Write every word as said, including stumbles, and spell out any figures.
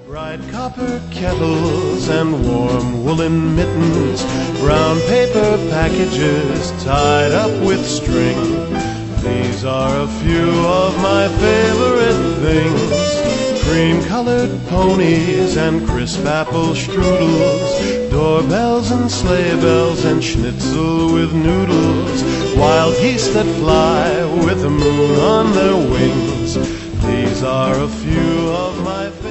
Bright copper kettles and warm woolen mittens, brown paper packages tied up with string. These are a few of my favorite things. Cream-colored ponies and crisp apple strudels, doorbells and sleigh bells and schnitzel with noodles, wild geese that fly with the moon on their wings. These are a few of my favorites.